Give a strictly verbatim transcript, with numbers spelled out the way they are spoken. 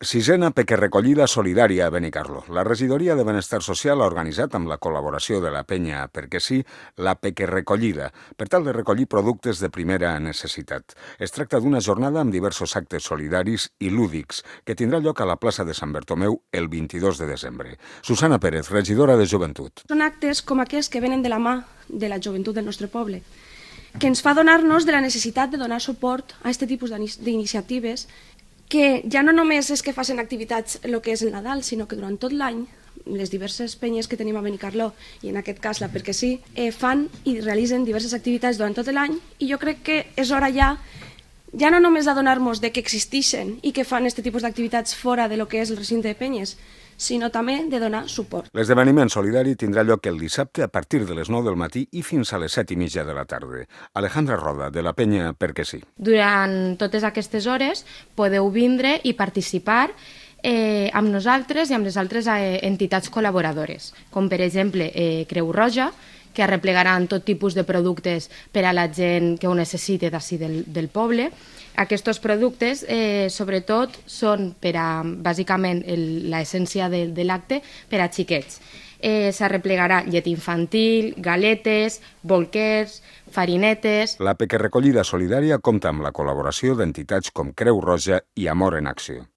Sisena pequerrecollida solidària a Benicarló. La regidoria de Benestar Social ha organitzat, amb la col·laboració de la penya Perquè sí, la pequerrecollida, per tal de recollir productes de primera necessitat. Es tracta d'una jornada amb diversos actes solidaris i lúdics que tindrà lloc a la plaça de Sant Bertomeu el vint-i-dos de desembre. Susana Pérez, regidora de Joventut. Són actes com aquests que venen de la mà de la joventut del nostre poble, que ens fa donar-nos de la necessitat de donar suport a aquest tipus d'iniciatives que ja no només és que facin activitats el que és el Nadal, sinó que durant tot l'any les diverses penyes que tenim a Benicarló, i en aquest cas la Perquè sí, eh, fan i realitzen diverses activitats durant tot l'any, i jo crec que és hora ja, ja no només de donar-nos de que existeixen i que fan aquest tipus d'activitats fora de lo que és el recinte de penyes, sinó també de donar suport. L'esdeveniment solidari tindrà lloc el dissabte a partir de les nou del matí i fins a les set i mitja de la tarda. Alejandra Roda, de la penya Perquè sí. Durant totes aquestes hores podeu vindre i participar eh, amb nosaltres i amb les altres eh, entitats col·laboradores, com per exemple eh, Creu Roja, que arreplegaran tot tipus de productes per a la gent que ho necessite d'ací del, del poble. Aquests productes, eh, sobretot, són per a, bàsicament, l'essència de, de l'acte per a xiquets. Eh, S'arreplegarà llet infantil, galetes, bolquers, farinetes... La pequerrecollida solidària compta amb la col·laboració d'entitats com Creu Roja i Amor en Acció.